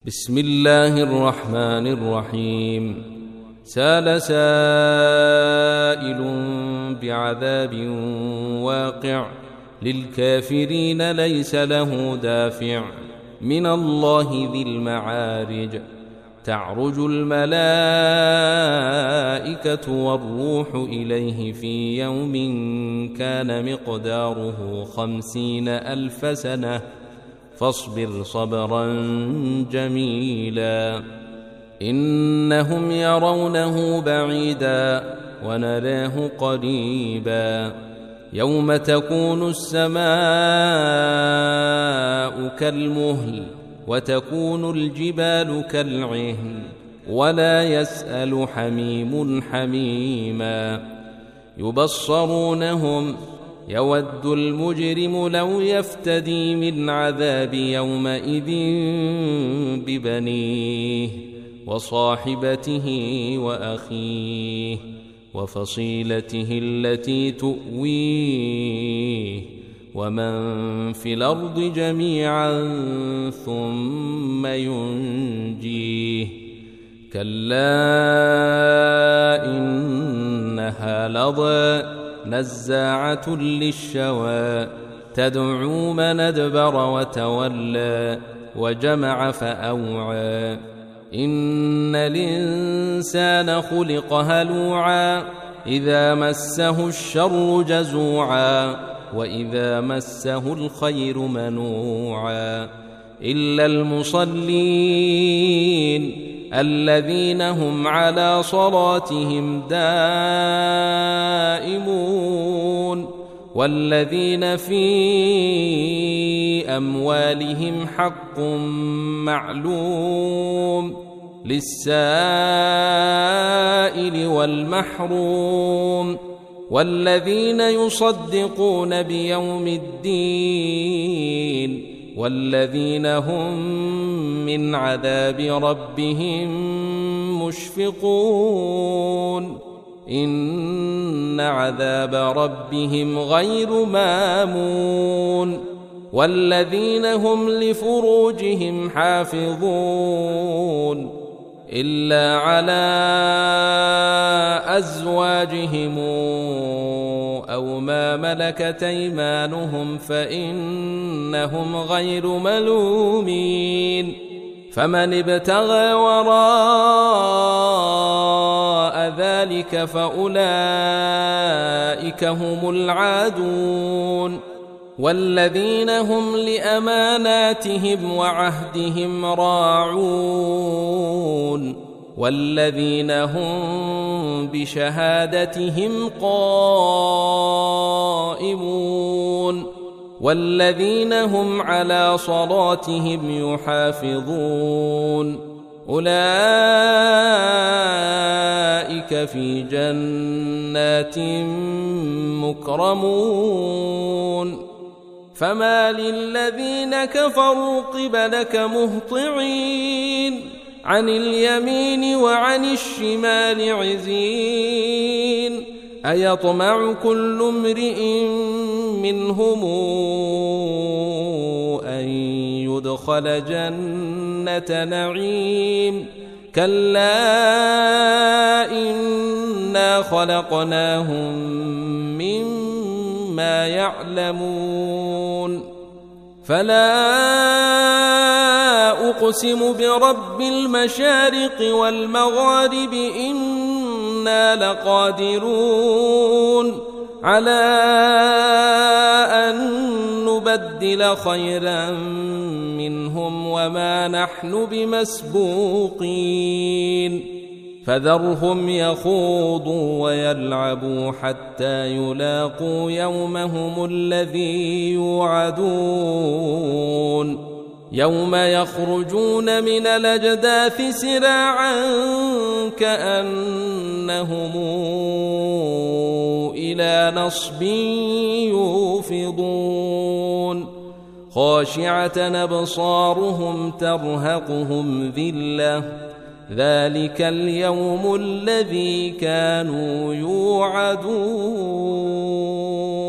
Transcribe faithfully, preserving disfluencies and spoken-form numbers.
بسم الله الرحمن الرحيم. سال سائل بعذاب واقع للكافرين ليس له دافع من الله ذي المعارج. تعرج الملائكة والروح إليه في يوم كان مقداره خمسين ألف سنة فاصبر صبرا جميلا. إنهم يرونه بعيدا ونراه قريبا. يوم تكون السماء كالمهل وتكون الجبال كالعهن ولا يسأل حميم حميما. يبصرونهم يود المجرم لو يفتدي من عذاب يومئذ ببنيه وصاحبته وأخيه وفصيلته التي تؤويه ومن في الأرض جميعا ثم ينجيه. كلا إنها لظى نزاعة للشوى تدعو من أدبر وتولى وجمع فأوعى. إن الإنسان خلق هلوعا إذا مسه الشر جزوعا وإذا مسه الخير منوعا إلا المصلين الذين هم على صلاتهم دائمون والذين في أموالهم حق معلوم للسائل والمحروم والذين يصدقون بيوم الدين والذين هم من عذاب ربهم مشفقون. إن عذاب ربهم غير مامون. والذين هم لفروجهم حافظون إلا على أزواجهم أو ما ملكت أيمانهم فإنهم غير ملومين. فمن ابتغى وراء ذلك فأولئك هم العادون. والذين هم لأماناتهم وعهدهم راعون والذين هم بشهادتهم قائمون والذين هم على صلاتهم يحافظون أولئك في جنات مكرمون. فما للذين كفروا قبلك مهطعين عن اليمين وعن الشمال عزين. أيطمع كل امرئ منهم أن يدخل جنة نعيم كلا إنا خلقناهم مما يعلمون. فلا أقسم برب المشارق والمغارب إنا لقادرون على أن نبدل خيرا منهم وما نحن بمسبوقين. فذرهم يخوضوا ويلعبوا حتى يلاقوا يومهم الذي يوعدون. يوم يخرجون من الأجداث سراعا كأنهم إلى نصب يوفضون. خاشعة أبصارهم ترهقهم ذلة ذلك اليوم الذي كانوا يوعدون.